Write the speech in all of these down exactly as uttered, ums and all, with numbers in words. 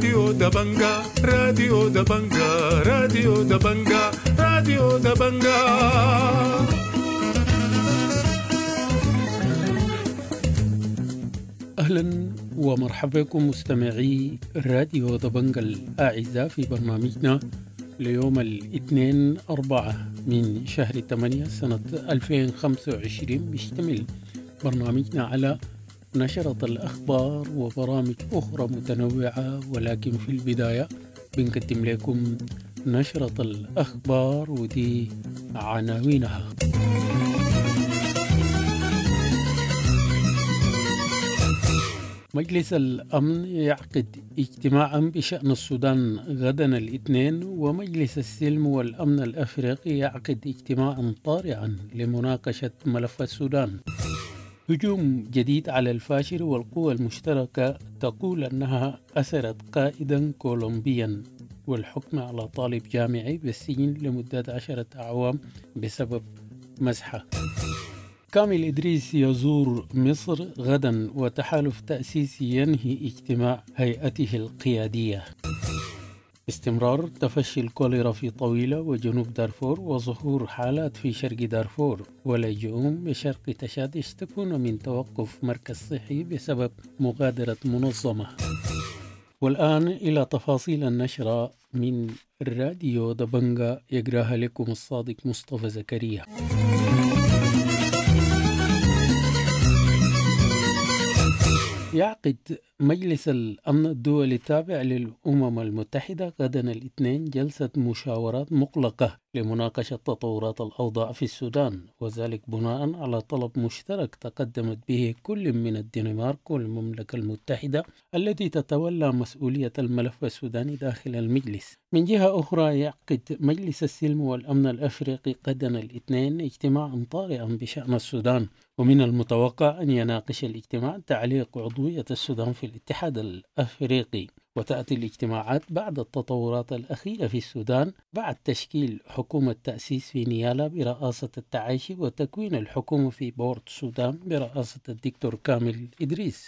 راديو دبنجا راديو دبنجا راديو دبنجا راديو دبنجا. أهلا ومرحبا بكم مستمعي راديو دبنجا الأعزاء في برنامجنا ليوم الاثنين أربعة من شهر ثمانية سنة ألفين وخمسة وعشرين. بيشتمل برنامجنا على نشرة الأخبار وبرامج أخرى متنوعة، ولكن في البداية بنقدم لكم نشرة الأخبار ودي عناوينها. مجلس الأمن يعقد اجتماعا بشأن السودان غدا الاثنين، ومجلس السلم والأمن الأفريقي يعقد اجتماعا طارئا لمناقشة ملف السودان. هجوم جديد على الفاشر، والقوى المشتركة تقول أنها أسرت قائدا كولومبيا، والحكم على طالب جامعي بالسجن لمدة عشرة أعوام بسبب مسحة. كامل إدريس يزور مصر غدا، وتحالف تأسيسي ينهي اجتماع هيئته القيادية. استمرار تفشي الكوليرا في طويلة وجنوب دارفور، وظهور حالات في شرق دارفور، ولاجئون بشرق تشاد يشتكون من توقف مركز صحي بسبب مغادرة منظمة. والآن إلى تفاصيل النشرة من راديو دبنجا، يقراها لكم الصادق مصطفى زكريا. يعقد مجلس الأمن الدولي التابع للأمم المتحدة غدا الاثنين جلسة مشاورات مغلقة لمناقشة تطورات الأوضاع في السودان، وذلك بناء على طلب مشترك تقدمت به كل من الدنمارك والمملكة المتحدة التي تتولى مسؤولية الملف السوداني داخل المجلس. من جهة أخرى يعقد مجلس السلم والأمن الأفريقي غدا الاثنين اجتماعا طارئا بشأن السودان، ومن المتوقع أن يناقش الاجتماع تعليق عضوية السودان في الاتحاد الأفريقي. وتأتي الاجتماعات بعد التطورات الأخيرة في السودان بعد تشكيل حكومة تأسيس في نيالا برئاسة التعايشي، وتكوين الحكومة في بورت السودان برئاسة الدكتور كامل إدريس.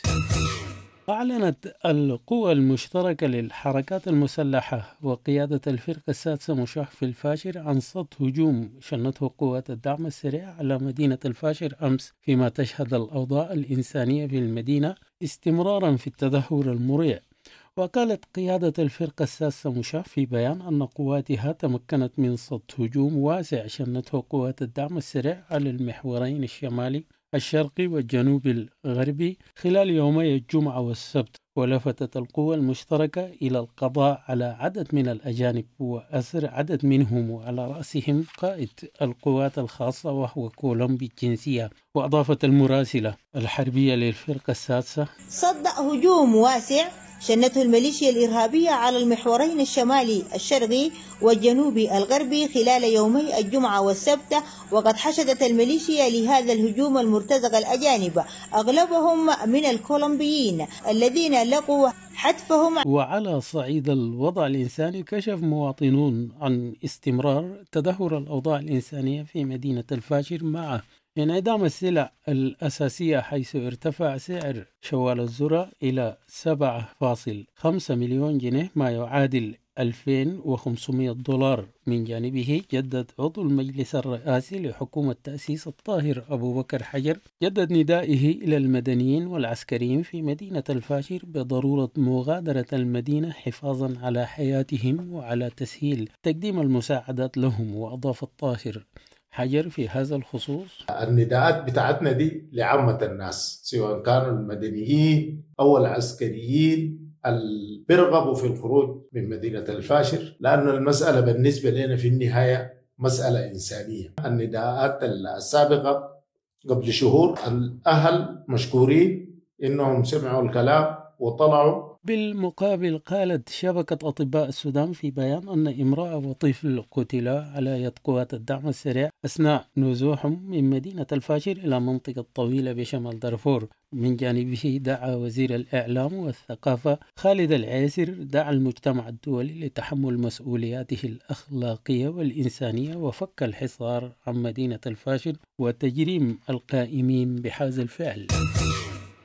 أعلنت القوى المشتركة للحركات المسلحة وقيادة الفرقة السادسة مشاح في الفاشر عن صد هجوم شنته قوات الدعم السريع على مدينة الفاشر أمس، فيما تشهد الأوضاع الإنسانية في المدينة استمرارا في التدهور المريع. وقالت قيادة الفرقة السادسة مشاح في بيان أن قواتها تمكنت من صد هجوم واسع شنته قوات الدعم السريع على المحورين الشمالي الشرقي والجنوب الغربي خلال يومي الجمعة والسبت. ولفتت القوى المشتركة إلى القضاء على عدد من الأجانب وأسر عدد منهم، وعلى رأسهم قائد القوات الخاصة وهو كولومبي الجنسية. وأضافت المراسلة الحربية للفرقة السادسة: صد هجوم واسع شنته الميليشيا الإرهابية على المحورين الشمالي الشرقي والجنوبي الغربي خلال يومي الجمعة والسبت، وقد حشدت الميليشيا لهذا الهجوم المرتزق الأجانب أغلبهم من الكولومبيين الذين لقوا حتفهم. وعلى صعيد الوضع الإنساني، كشف مواطنون عن استمرار تدهور الأوضاع الإنسانية في مدينة الفاشر مع انعدام السلع الأساسية، حيث ارتفع سعر شوال الذرة إلى سبعة فاصلة خمسة مليون جنيه ما يعادل ألفين وخمسمائة دولار. من جانبه جدد عضو المجلس الرئاسي لحكومة تأسيس الطاهر أبو بكر حجر جدد ندائه إلى المدنيين والعسكريين في مدينة الفاشر بضرورة مغادرة المدينة حفاظا على حياتهم وعلى تسهيل تقديم المساعدات لهم. وأضاف الطاهر حجر في هذا الخصوص: النداءات بتاعتنا دي لعامة الناس، سواء كانوا المدنيين أو العسكريين اللي بيرغبوا في الخروج من مدينة الفاشر، لأن المسألة بالنسبة لنا في النهاية مسألة إنسانية. النداءات السابقة قبل شهور الأهل مشكورين إنهم سمعوا الكلام وطلعوا. بالمقابل قالت شبكة أطباء السودان في بيان أن امرأة وطفل قتلا على يد قوات الدعم السريع أثناء نزوحهم من مدينة الفاشر إلى منطقة طويلة بشمال دارفور. من جانبه دعا وزير الإعلام والثقافة خالد العيسر دعا المجتمع الدولي لتحمل مسؤولياته الأخلاقية والإنسانية وفك الحصار عن مدينة الفاشر وتجريم القائمين بهذا الفعل.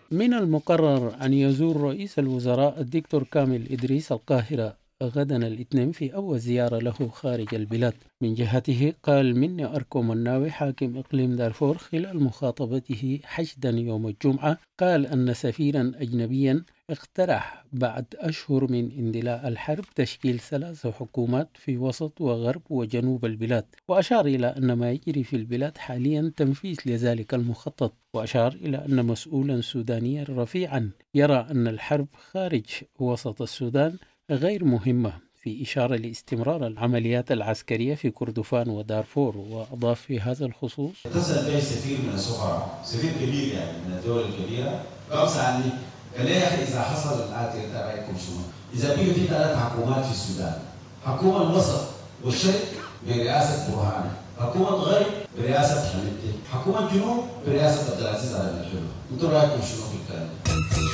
من المقرر أن يزور رئيس الوزراء الدكتور كامل إدريس القاهرة غدا الاثنين في أول زيارة له خارج البلاد. من جهته قال مني أركو مناوي حاكم إقليم دارفور خلال مخاطبته حشدا يوم الجمعة، قال أن سفيرا أجنبيا اقترح بعد أشهر من اندلاع الحرب تشكيل ثلاث حكومات في وسط وغرب وجنوب البلاد، وأشار إلى أن ما يجري في البلاد حاليا تنفيذ لذلك المخطط، وأشار إلى أن مسؤولا سودانيا رفيعا يرى أن الحرب خارج وسط السودان غير مهمة، في إشارة لاستمرار العمليات العسكرية في كردفان ودارفور. وأضاف في هذا الخصوص: اتصل بي سفير من السفراء، سفير كبير يعني من الدول الكبيرة، قال عني قال لي يا أخي إذا حصل الآتي أنت رأيكم شنو؟ إذا بقي في ثلاث حكومات في السودان، حكومة الوسط والشرق برئاسة برهان، حكومة الغرب برئاسة حميدتي، حكومة الجنوب برئاسة عبد العزيز علي الحلو، أنتم رأيكم شنو في الكلام ده؟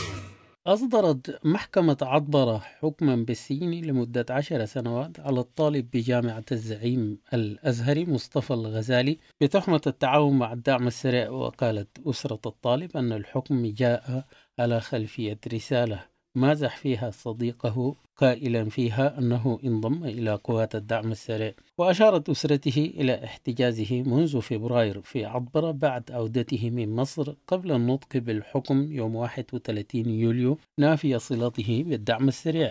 أصدرت محكمة عطبرة حكما بالسجن لمدة عشر سنوات على الطالب بجامعة الزعيم الأزهري مصطفى الغزالي بتهمة التعاون مع الدعم السريع. وقالت أسرة الطالب أن الحكم جاء على خلفية رسالة مازح فيها صديقه قائلا فيها أنه انضم إلى قوات الدعم السريع. وأشارت أسرته إلى احتجازه منذ فبراير في عطبرة بعد عودته من مصر قبل النطق بالحكم يوم واحد وثلاثين يوليو نافي صلته بالدعم السريع.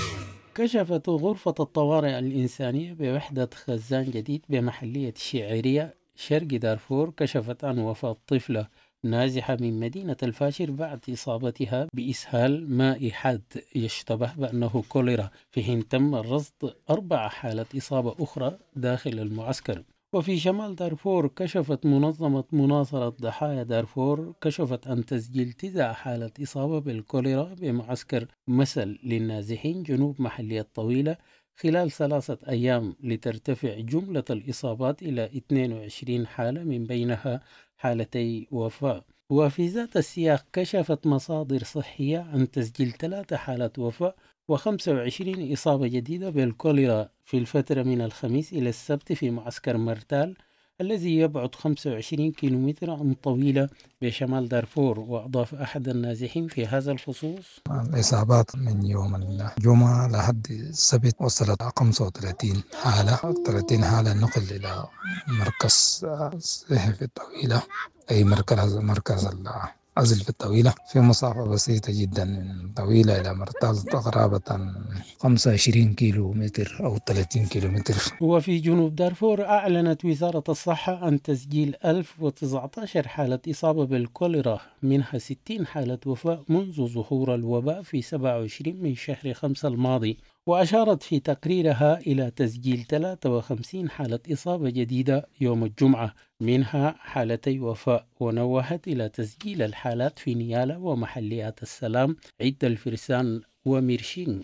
كشفت غرفة الطوارئ الإنسانية بوحدة خزان جديد بمحلية الشعيرية شرق دارفور كشفت عن وفاة طفلة نازحة من مدينة الفاشر بعد إصابتها بإسهال مائي حاد يشتبه بأنه كوليرا، في حين تم رصد أربع حالات إصابة أخرى داخل المعسكر. وفي شمال دارفور كشفت منظمة مناصرة ضحايا دارفور كشفت عن تسجيل تسع حالات إصابة بالكوليرا بمعسكر مثل للنازحين جنوب محلية طويلة خلال ثلاثة أيام، لترتفع جملة الإصابات إلى اثنين وعشرين حالة من بينها حالتي وفاة. وفي ذات السياق كشفت مصادر صحية عن تسجيل ثلاث حالات وفاة وخمسة وعشرين إصابة جديدة بالكوليرا في الفترة من الخميس إلى السبت في معسكر مرتال الذي يبعد خمسة وعشرين كيلومتر عن طويلة بشمال دارفور. وأضاف أحد النازحين في هذا الخصوص: الإصابات من يوم الجمعة لحد السبت وصلت خمسة وثلاثين حالة، ثلاثين حالة نقل إلى مركز صحي في الطويلة، أي مركز مركز العزل في الطويلة، في مسافة بسيطة جدا من طويلة إلى مرتال قرابة خمسة وعشرين كيلو متر أو ثلاثين كيلو متر. وفي جنوب دارفور أعلنت وزارة الصحة عن تسجيل ألف وتسعة عشر حالة إصابة بالكوليرا، منها ستين حالة وفاة منذ ظهور الوباء في سبعة وعشرين من شهر خمسة الماضي. وأشارت في تقريرها إلى تسجيل ثلاثة وخمسين حالة إصابة جديدة يوم الجمعة، منها حالتي وفاة. ونوهت إلى تسجيل الحالات في نيالا ومحليات السلام عد الفرسان وميرشين.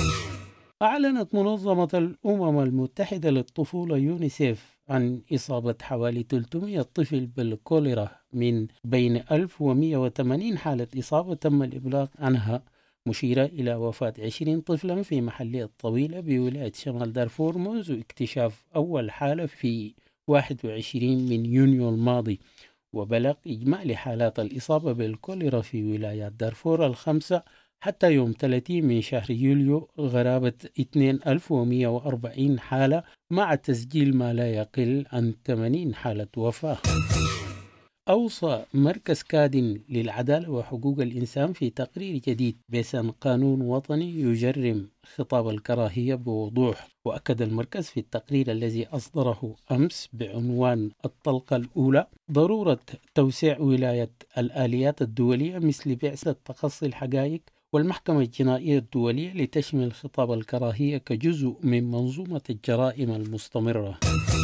أعلنت منظمة الأمم المتحدة للطفولة يونيسيف عن إصابة حوالي ثلاثمائة طفل بالكوليرا، من بين ألف ومئة وثمانين حالة إصابة تم الإبلاغ عنها، مشيرة إلى وفاة عشرين طفلا في محلية طويلة بولاية شمال دارفور منذ اكتشاف أول حالة في واحد وعشرين من يونيو الماضي. وبلغ إجمالي حالات الإصابة بالكوليرا في ولايات دارفور الخمسة حتى يوم ثلاثين من شهر يوليو غرابة اثنين آلاف ومئة وأربعين حالة، مع تسجيل ما لا يقل عن ثمانين حالة وفاة. أوصى مركز كادن للعدالة وحقوق الإنسان في تقرير جديد بأن قانون وطني يجرم خطاب الكراهية بوضوح. وأكد المركز في التقرير الذي أصدره أمس بعنوان الطلقة الأولى ضرورة توسيع ولاية الآليات الدولية مثل بعثة تقصي الحقائق والمحكمة الجنائية الدولية لتشمل خطاب الكراهية كجزء من منظومة الجرائم المستمرة.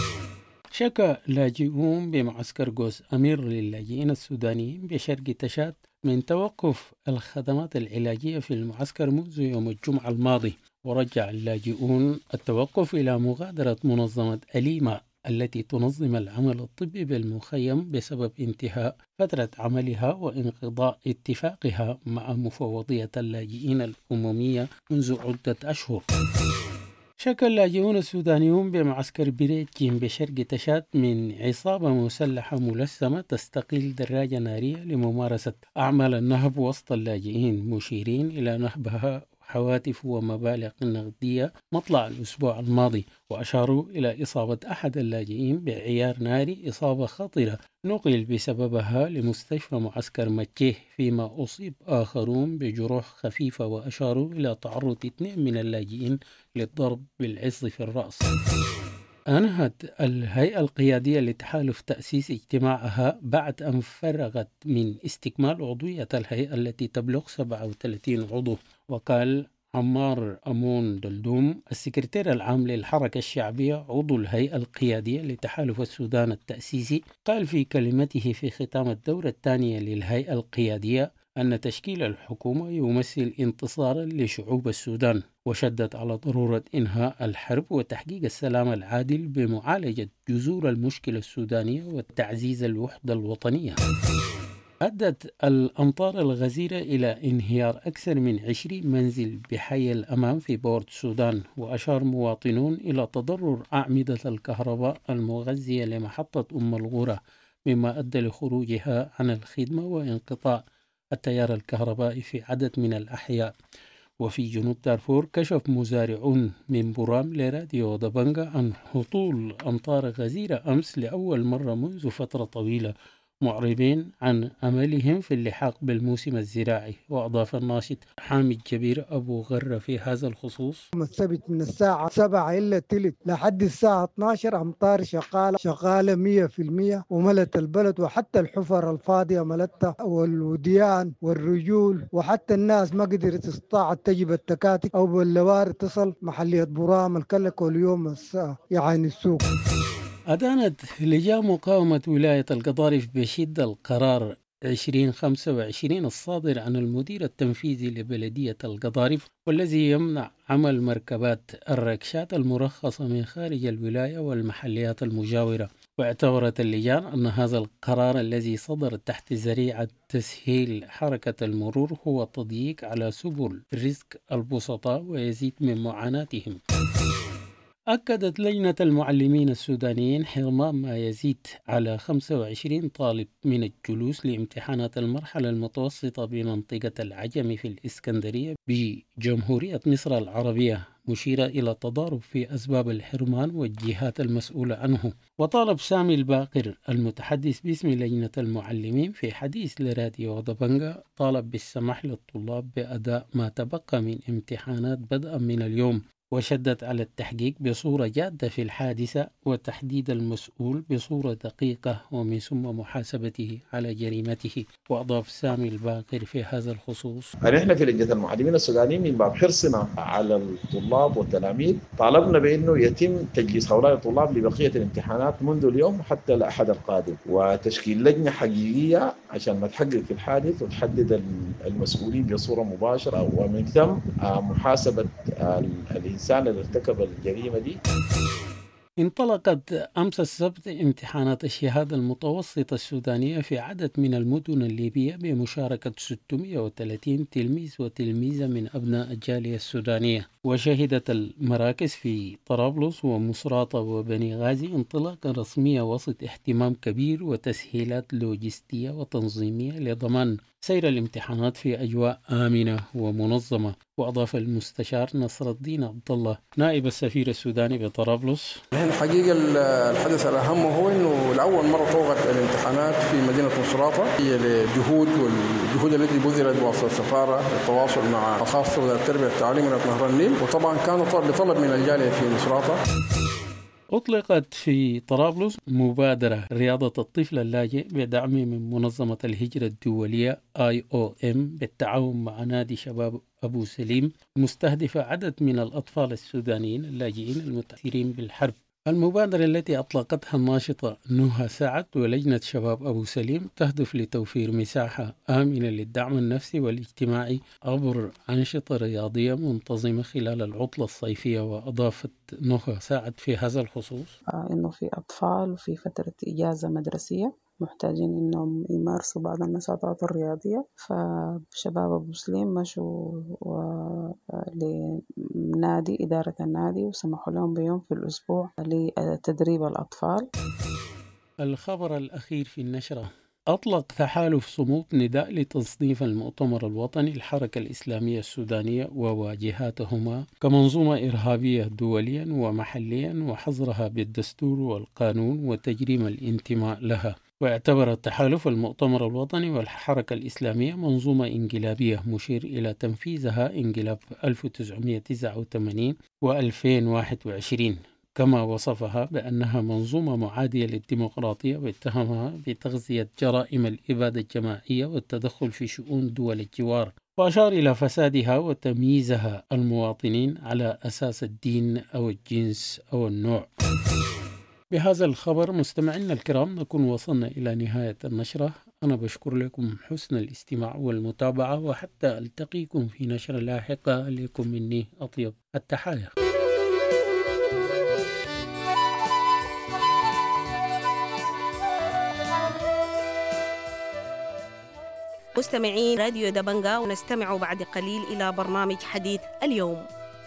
شكى لاجئون بمعسكر قوس أمير للاجئين السودانيين بشرق تشاد من توقف الخدمات العلاجية في المعسكر منذ يوم الجمعة الماضي. ورجع اللاجئون التوقف إلى مغادرة منظمة أليما التي تنظم العمل الطبي بالمخيم بسبب انتهاء فترة عملها وانقضاء اتفاقها مع مفوضية اللاجئين الأممية منذ عدة أشهر. شكل اللاجئون السودانيون بمعسكر بريتجين بشرق تشاد من عصابة مسلحة ملثمة تستقيل دراجة نارية لممارسة أعمال النهب وسط اللاجئين، مشيرين إلى نهبها هواتف ومبالغ نقدية مطلع الأسبوع الماضي، وأشاروا إلى إصابة أحد اللاجئين بعيار ناري، إصابة خطرة نقل بسببها لمستشفى معسكر مكيه، فيما أصيب آخرون بجروح خفيفة، وأشاروا إلى تعرض اثنين من اللاجئين للضرب بالعص في الرأس. أنهت الهيئة القيادية لتحالف تأسيس اجتماعها بعد أن فرغت من استكمال عضوية الهيئة التي تبلغ سبعة وثلاثين عضو. وقال عمار أمون دلدوم السكرتير العام للحركة الشعبية عضو الهيئة القيادية لتحالف السودان التأسيسي، قال في كلمته في ختام الدورة الثانية للهيئة القيادية أن تشكيل الحكومة يمثل انتصارا لشعوب السودان، وشدد على ضرورة إنهاء الحرب وتحقيق السلام العادل بمعالجة جذور المشكلة السودانية وتعزيز الوحدة الوطنية. أدت الأمطار الغزيرة إلى انهيار أكثر من عشرين منزل بحي الأمان في بورت السودان، وأشار مواطنون إلى تضرر أعمدة الكهرباء المغذية لمحطة أم الغورة، مما أدى لخروجها عن الخدمة وانقطاع التيار الكهربائي في عدد من الأحياء. وفي جنوب دارفور كشف مزارعون من برام لراديو دبنجا عن هطول أمطار غزيرة أمس لأول مرة منذ فترة طويلة، معربين عن أملهم في اللحاق بالموسم الزراعي. وأضاف الناشط حامد جبير أبو غرة في هذا الخصوص: السبت من الساعة سبعة إلا تلت لحد الساعة اثناشر أمطار شغالة شغالة مية في المية وملت البلد، وحتى الحفر الفاضية ملتها والوديان والرجول، وحتى الناس ما قدرت استطاعت تجيب التكاتك أو باللواري تصل محلية برام الكلك واليوم يعني السوق. أدانت لجان مقاومة ولاية القضارف بشدة القرار عشرين خمسة وعشرين الصادر عن المدير التنفيذي لبلدية القضارف، والذي يمنع عمل مركبات الركشات المرخصة من خارج الولاية والمحليات المجاورة. واعتبرت اللجان أن هذا القرار الذي صدر تحت ذريعة تسهيل حركة المرور هو تضييق على سبل رزق البسطاء ويزيد من معاناتهم. أكدت لجنة المعلمين السودانيين حرمان ما يزيد على خمسة وعشرين طالب من الجلوس لامتحانات المرحلة المتوسطة بمنطقة العجم في الإسكندرية بجمهورية مصر العربية، مشيرة إلى تضارب في أسباب الحرمان والجهات المسؤولة عنه. وطالب سامي الباقر المتحدث باسم لجنة المعلمين في حديث لراديو دبنجا طالب بالسماح للطلاب بأداء ما تبقى من امتحانات بدءا من اليوم، وشدد على التحقيق بصورة جادة في الحادثة وتحديد المسؤول بصورة دقيقة ومن ثم محاسبته على جريمته. وأضاف سامي الباقر في هذا الخصوص: نحن في لجنة المعلمين السودانيين من باب حرصنا على الطلاب والتلاميذ طالبنا بأنه يتم تجهيز هؤلاء الطلاب لبقية الامتحانات منذ اليوم حتى الأحد القادم، وتشكيل لجنة حقيقية عشان نتحقق في الحادث وتحدد المسؤولين بصورة مباشرة، ومن ثم محاسبة الإنسان اللي ارتكب الجريمة دي. انطلقت أمس السبت امتحانات الشهادة المتوسطة السودانية في عدد من المدن الليبية بمشاركة ستمائة وثلاثين تلميذ وتلميذة من أبناء الجالية السودانية. وشهدت المراكز في طرابلس ومصراتة وبني غازي انطلاقا رسمية وسط اهتمام كبير وتسهيلات لوجستية وتنظيمية لضمان سير الامتحانات في أجواء آمنة ومنظمة. وأضاف المستشار نصر الدين عبد الله نائب السفير السوداني بطرابلس: الحقيقة الحدث الأهم هو أنه لأول مرة طوقت الامتحانات في مدينة مصراتة، هي لجهود والجهود التي بذلت وسط السفارة للتواصل مع خاصة وزارة التربية والتعليم من نهر النيل، وطبعا كان بطلب من الجالية في مصراتة. أطلقت في طرابلس مبادرة رياضة الطفل اللاجئ بدعم من منظمة الهجرة الدولية آي أو إم بالتعاون مع نادي شباب أبو سليم، مستهدفة عدد من الأطفال السودانيين اللاجئين المتأثرين بالحرب. المبادرة التي أطلقتها الناشطة نهى سعد ولجنة شباب أبو سليم تهدف لتوفير مساحة آمنة للدعم النفسي والاجتماعي عبر أنشطة رياضية منتظمة خلال العطلة الصيفية. وأضافت نهى سعد في هذا الخصوص: إنه في أطفال وفي فترة إجازة مدرسية محتاجين إنهم يمارسوا بعض النشاطات الرياضية. فشباب أبو سليم مشوا لنادي إدارة النادي وسمحوا لهم بيوم في الأسبوع لتدريب الأطفال. الخبر الأخير في النشرة: أطلق تحالف صمود نداء لتصنيف المؤتمر الوطني الحركة الإسلامية السودانية وواجهاتهما كمنظومة إرهابية دوليا ومحليا وحظرها بالدستور والقانون وتجريم الانتماء لها. واعتبر التحالف المؤتمر الوطني والحركة الإسلامية منظومة انقلابية مشير إلى تنفيذها انقلاب ألف وتسعمائة وتسعة وثمانين وألفين وواحد وعشرين، كما وصفها بأنها منظومة معادية للديمقراطية واتهمها بتغذية جرائم الإبادة الجماعية والتدخل في شؤون دول الجوار، وأشار إلى فسادها وتمييزها المواطنين على أساس الدين أو الجنس أو النوع. بهذا الخبر مستمعينا الكرام نكون وصلنا إلى نهاية النشرة. أنا بشكر لكم حسن الاستماع والمتابعة، وحتى ألتقيكم في نشرة لاحقة. لكم مني أطيب التحايا. مستمعين راديو دبنجا، ونستمع بعد قليل إلى برنامج حديث اليوم.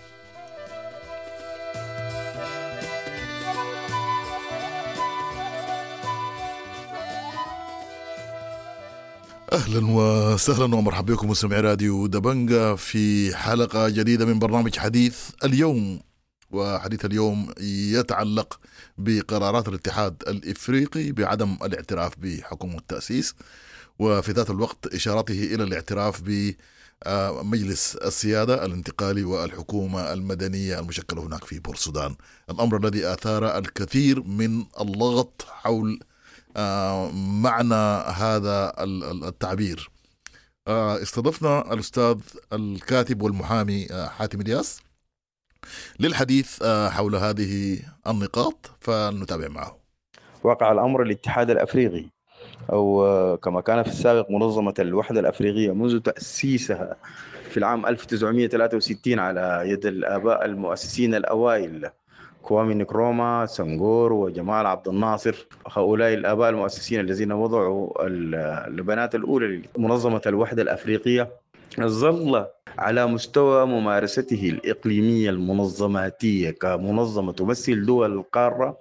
أهلا وسهلا ومرحبا بكم مستمعي راديو دبنجا في حلقة جديدة من برنامج حديث اليوم. وحديث اليوم يتعلق بقرارات الاتحاد الإفريقي بعدم الاعتراف بحكومة التأسيس، وفي ذات الوقت إشارته إلى الاعتراف بمجلس السيادة الانتقالي والحكومة المدنية المشكلة هناك في بور السودان، الأمر الذي أثار الكثير من اللغط حول معنى هذا التعبير. استضفنا الأستاذ الكاتب والمحامي حاتم الياس للحديث حول هذه النقاط، فلنتابع معه. وقع الأمر الاتحاد الأفريقي، أو كما كان في السابق منظمة الوحدة الأفريقية، منذ تأسيسها في العام ألف وتسعمائة وثلاثة وستين على يد الآباء المؤسسين الأوائل كوامي نكروما، سنغور، وجمال عبد الناصر. هؤلاء الآباء المؤسسين الذين وضعوا البنات الأولى لمنظمة الوحدة الأفريقية، ظل على مستوى ممارسته الإقليمية المنظماتية كمنظمة تمثل دول القارة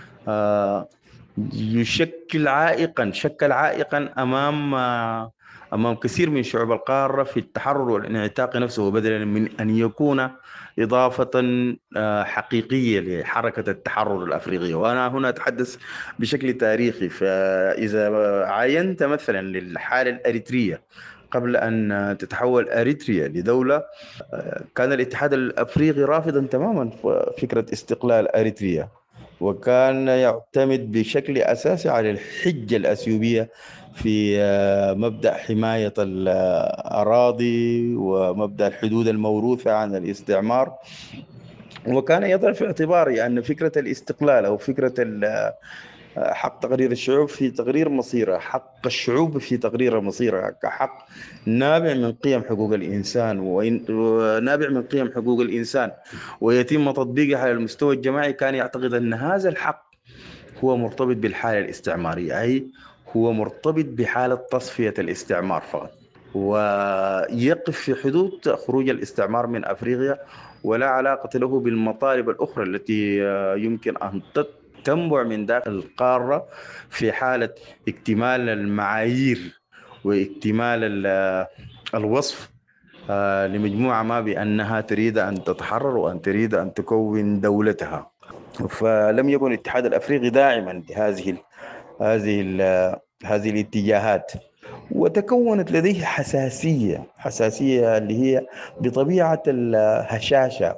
يشكل عائقا شكل عائقا أمام أمام كثير من شعوب القارة في التحرر والانعتاق نفسه، بدلا من أن يكون إضافة حقيقية لحركة التحرر الأفريقية. وأنا هنا أتحدث بشكل تاريخي. فإذا عاينت مثلا للحالة الأريترية قبل أن تتحول أريتريا لدولة، كان الاتحاد الأفريقي رافضا تماما فكرة استقلال أريتريا، وكان يعتمد بشكل أساسي على الحجة الأثيوبية في مبدأ حماية الأراضي ومبدأ الحدود الموروثة عن الاستعمار. وكان يضع في اعتباره أن فكرة الاستقلال أو فكرة حق تقرير الشعوب في تقرير مصيرها، حق الشعوب في تقرير مصيرها كحق نابع من قيم حقوق الإنسان ونابع من قيم حقوق الإنسان ويتم تطبيقها على المستوى الجماعي، كان يعتقد أن هذا الحق هو مرتبط بالحالة الاستعمارية، أي هو مرتبط بحالة تصفية الاستعمار فقط، ويقف في حدود خروج الاستعمار من أفريقيا، ولا علاقة له بالمطالب الأخرى التي يمكن أن تنبع من داخل القارة في حالة اكتمال المعايير واكتمال الوصف لمجموعة ما بأنها تريد أن تتحرر وأن تريد أن تكون دولتها. فلم يكن الاتحاد الأفريقي داعما لهذه هذه هذه الاتجاهات، وتكونت لديه حساسية حساسية اللي هي بطبيعة الهشاشة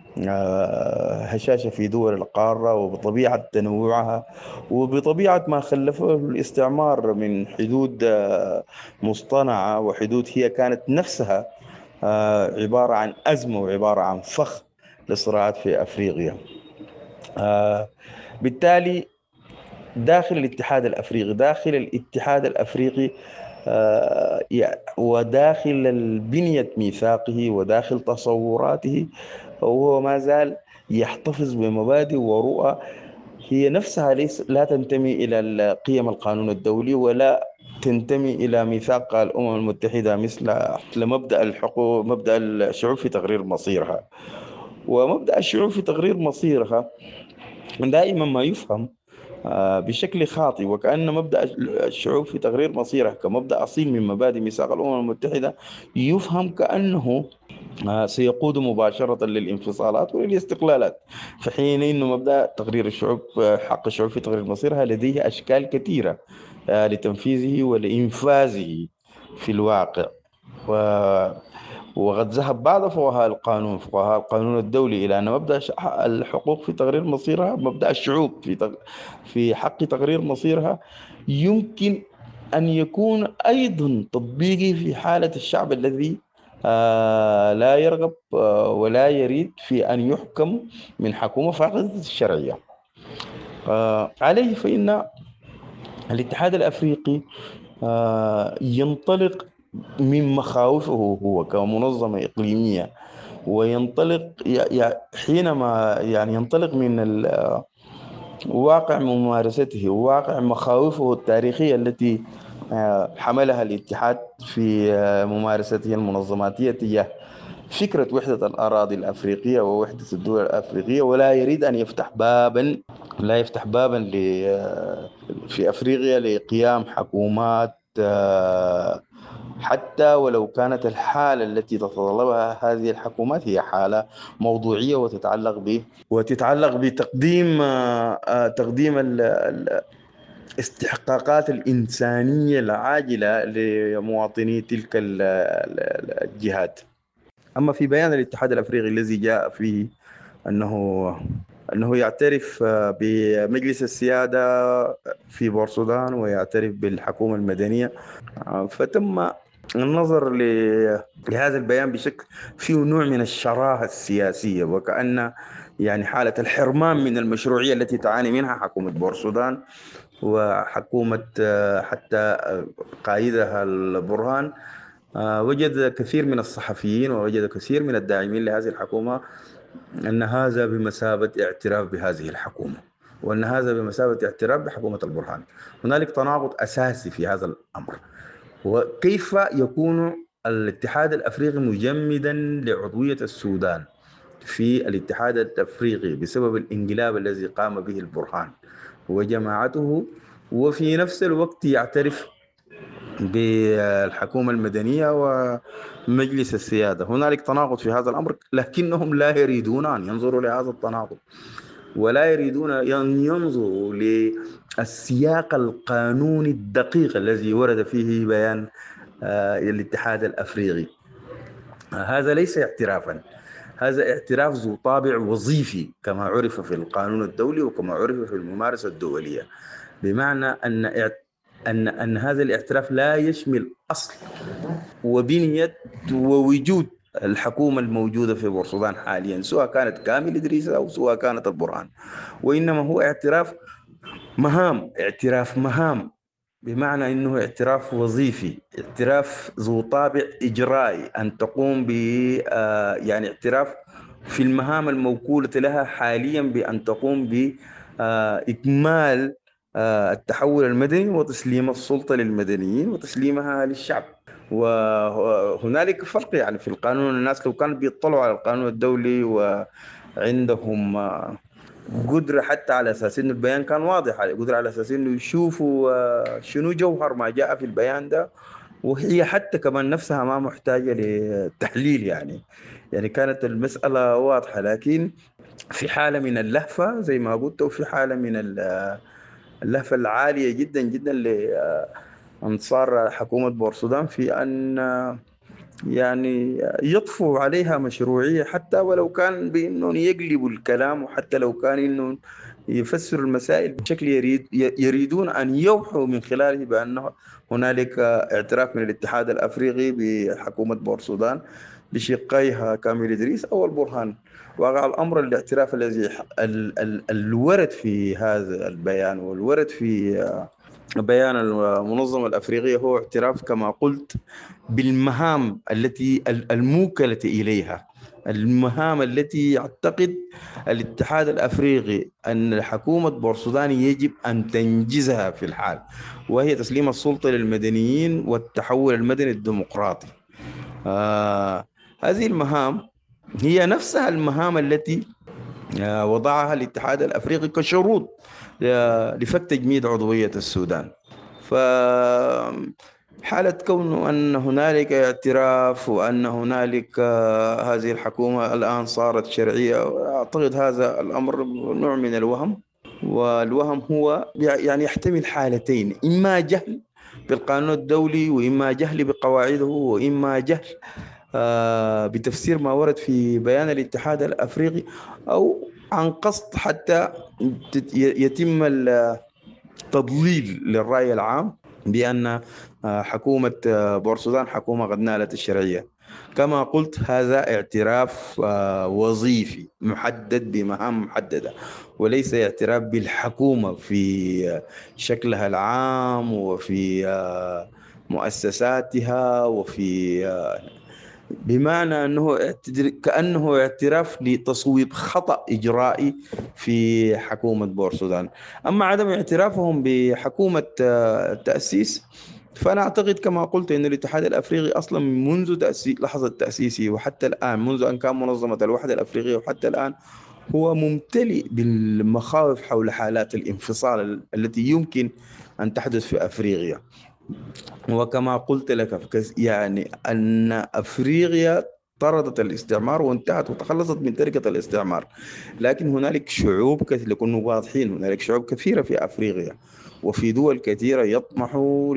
هشاشة في دول القارة، وبطبيعة تنوعها، وبطبيعة ما خلفه الاستعمار من حدود مصطنعة وحدود هي كانت نفسها عبارة عن أزمة وعبارة عن فخ للصراعات في أفريقيا. بالتالي داخل الاتحاد الأفريقي داخل الاتحاد الأفريقي وداخل بنية ميثاقه وداخل تصوراته، وهو ما زال يحتفظ بمبادئ ورؤى هي نفسها ليس لا تنتمي إلى قيم القانون الدولي ولا تنتمي إلى ميثاق الأمم المتحدة مثل مبدأ الحقوق، مبدأ الشعوب في تقرير مصيرها. ومبدأ الشعوب في تقرير مصيرها دائما ما يفهم بشكل خاطئ، وكأن مبدأ الشعوب في تقرير مصيرها كمبدأ أصيل من مبادئ ميثاق الأمم المتحدة يفهم كأنه سيقود مباشرة للانفصالات وللاستقلالات، في حين أنه مبدأ تقرير الشعوب، حق الشعوب في تقرير مصيرها لديه أشكال كثيرة لتنفيذه ولإنفاذه في الواقع. وقد ذهب بعض فقهاء القانون فقهاء القانون الدولي إلى أن مبدأ الحقوق في تقرير مصيرها، مبدأ الشعوب في في حق تقرير مصيرها يمكن أن يكون أيضا تطبيقي في حالة الشعب الذي لا يرغب ولا يريد في أن يحكم من حكومة فاقدة الشرعية. عليه فإن الاتحاد الأفريقي ينطلق من مخاوفه هو كمنظمة إقليمية، وينطلق حينما يعني ينطلق من واقع ممارسته وواقع مخاوفه التاريخية التي حملها الاتحاد في ممارسته المنظماتية تجاه فكرة وحدة الأراضي الأفريقية ووحدة الدول الأفريقية، ولا يريد أن يفتح بابا لا يفتح بابا في أفريقيا لقيام حكومات حتى ولو كانت الحالة التي تتطلبها هذه الحكومات هي حالة موضوعية وتتعلق به وتتعلق بتقديم تقديم الاستحقاقات الإنسانية العاجلة لمواطني تلك الجهات. أما في بيان الاتحاد الأفريقي الذي جاء فيه أنه أنه يعترف بمجلس السيادة في بورسودان ويعترف بالحكومة المدنية، فتم النظر لهذا البيان بشكل فيه نوع من الشراهة السياسية، وكأن يعني حالة الحرمان من المشروعية التي تعاني منها حكومة بورسودان وحكومة حتى قائدها البرهان. وجد كثير من الصحفيين ووجد كثير من الداعمين لهذه الحكومة أن هذا بمثابة اعتراف بهذه الحكومة، وأن هذا بمثابة اعتراف بحكومة البرهان. هنالك تناقض أساسي في هذا الأمر. وكيف يكون الاتحاد الأفريقي مجمدا لعضوية السودان في الاتحاد الأفريقي بسبب الانقلاب الذي قام به البرهان وجماعته، وفي نفس الوقت يعترف بالحكومة المدنية ومجلس السيادة؟ هنالك تناقض في هذا الأمر، لكنهم لا يريدون أن ينظروا لهذا التناقض، ولا يريدون أن ينظروا للسياق القانوني الدقيق الذي ورد فيه بيان الاتحاد الأفريقي. هذا ليس اعترافا، هذا اعتراف ذو طابع وظيفي كما عرف في القانون الدولي وكما عرف في الممارسة الدولية، بمعنى أن أن أن هذا الاعتراف لا يشمل أصل وبنية ووجود الحكومة الموجودة في بورسودان حاليا، سواء كانت كامل إدريس أو سواء كانت البرهان، وإنما هو اعتراف مهام اعتراف مهام بمعنى أنه اعتراف وظيفي، اعتراف ذو طابع إجرائي، أن تقوم ب يعني اعتراف في المهام الموكولة لها حاليا بأن تقوم بإكمال التحول المدني وتسليم السلطة للمدنيين وتسليمها للشعب. وهنالك فرق يعني في القانون. الناس لو كانوا بيطلعوا على القانون الدولي وعندهم قدرة حتى على أساس إنه البيان كان واضح، على قدرة على أساس إنه يشوفوا شنو جوهر ما جاء في البيان ده، وهي حتى كمان نفسها ما محتاجة لتحليل يعني يعني كانت المسألة واضحة. لكن في حالة من اللهفة زي ما قلت، وفي حالة من اللهفة العالية جدا جدا لأنصار حكومة بورسودان في أن يعني يطفوا عليها مشروعية، حتى ولو كان بأنهم يقلبوا الكلام، وحتى لو كان أنهم يفسروا المسائل بشكل يريد يريدون أن يوحوا من خلاله بأن هنالك اعتراف من الاتحاد الأفريقي بحكومة بورسودان بشقيها كامل إدريس أو البرهان. واقع الأمر الاعتراف الذي الورد في هذا البيان والورد في بيان المنظمة الأفريقية هو اعتراف كما قلت بالمهام التي الموكلة إليها المهام التي يعتقد الاتحاد الأفريقي أن حكومة بورسودان يجب أن تنجزها في الحال، وهي تسليم السلطة للمدنيين والتحول المدني الديمقراطي. آه هذه المهام هي نفسها المهام التي آه وضعها الاتحاد الأفريقي كشروط آه لفك تجميد عضوية السودان. ف حالة كونه أن هنالك اعتراف وأن هنالك هذه الحكومة الآن صارت شرعية، أعتقد هذا الأمر نوع من الوهم، والوهم هو يعني يحتمل حالتين: إما جهل بالقانون الدولي، وإما جهل بقواعده، وإما جهل بتفسير ما ورد في بيان الاتحاد الأفريقي، أو عن قصد حتى يتم التضليل للرأي العام بأن حكومة بورسودان حكومة قد نالت الشرعية. كما قلت، هذا اعتراف وظيفي محدد بمهام محددة، وليس اعتراف بالحكومة في شكلها العام وفي مؤسساتها، وفي بمعنى أنه كأنه اعتراف لتصويب خطأ إجرائي في حكومة بورسودان. أما عدم اعترافهم بحكومة التأسيس، فأنا أعتقد كما قلت أن الاتحاد الأفريقي أصلا منذ تأسيس لحظة تأسيسه وحتى الآن، منذ أن كان منظمة الوحدة الأفريقية وحتى الآن، هو ممتلئ بالمخاوف حول حالات الانفصال التي يمكن أن تحدث في أفريقيا. وكما قلت لك يعني أن أفريقيا طردت الاستعمار وانتهت وتخلصت من تركة الاستعمار، لكن هنالك شعوب كثيرة، لكن واضحين هنالك شعوب كثيرة في أفريقيا وفي دول كثيرة يطمحوا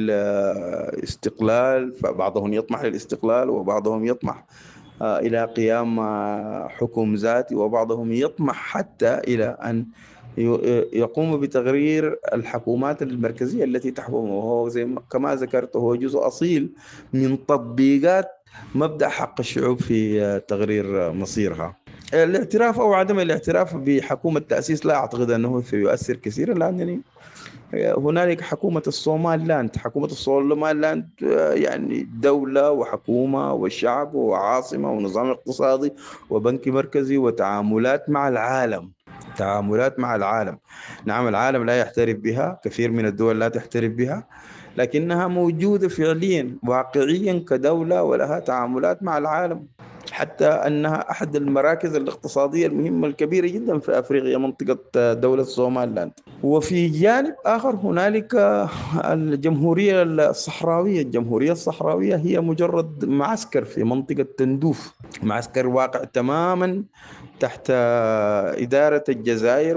للاستقلال، فبعضهم يطمح للاستقلال وبعضهم يطمح إلى قيام حكم ذاتي، وبعضهم يطمح حتى إلى أن يقوم بتغيير الحكومات المركزية التي تحكمه، وهو زي كما ذكرت هو جزء أصيل من تطبيقات مبدأ حق الشعوب في تغيير مصيرها. الاعتراف أو عدم الاعتراف بحكومة تأسيس لا أعتقد أنه سيؤثر كثيرا، لأنني هنالك حكومة الصوماليلاند. حكومة الصوماليلاند يعني دولة وحكومة وشعب وعاصمة ونظام اقتصادي وبنك مركزي وتعاملات مع العالم تعاملات مع العالم. نعم، العالم لا يحترف بها، كثير من الدول لا تحترف بها، لكنها موجودة فعليا واقعيا كدولة ولها تعاملات مع العالم، حتى أنها أحد المراكز الاقتصادية المهمة الكبيرة جدا في أفريقيا، منطقة دولة الصوماليلاند. وفي جانب آخر هنالك الجمهورية الصحراوية. الجمهورية الصحراوية هي مجرد معسكر في منطقة تندوف، معسكر واقع تماما تحت إدارة الجزائر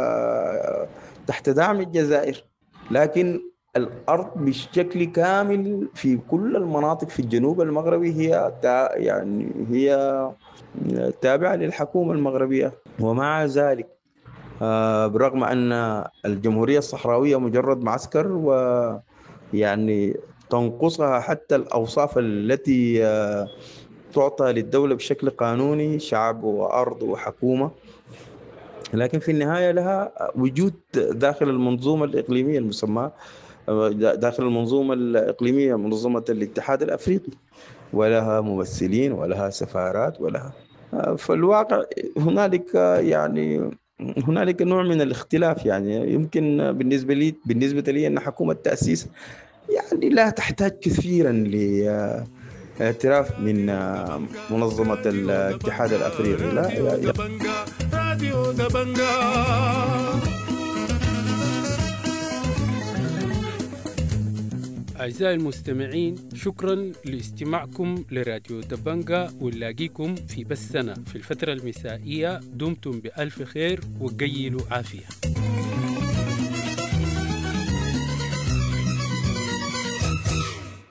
وتحت دعم الجزائر، لكن الأرض بشكل كامل في كل المناطق في الجنوب المغربي هي يعني هي تابعة للحكومة المغربية. ومع ذلك برغم أن الجمهورية الصحراوية مجرد معسكر ويعني تنقصها حتى الأوصاف التي تعطى للدولة بشكل قانوني، شعب وأرض وحكومة، لكن في النهاية لها وجود داخل المنظومة الإقليمية المسمى داخل المنظومة الإقليمية منظمة الاتحاد الأفريقي، ولها ممثلين ولها سفارات ولها. فالواقع هنالك يعني هنالك نوع من الاختلاف. يعني يمكن بالنسبة لي بالنسبة لي أن حكومة التأسيس يعني لا تحتاج كثيرا لاعتراف من منظمة الاتحاد الأفريقي. لا يا أعزائي المستمعين، شكرا لاستماعكم لراديو دبنجة، ونلاقيكم في بثنا في الفترة المسائية. دمتم بألف خير وقيلوا عافية.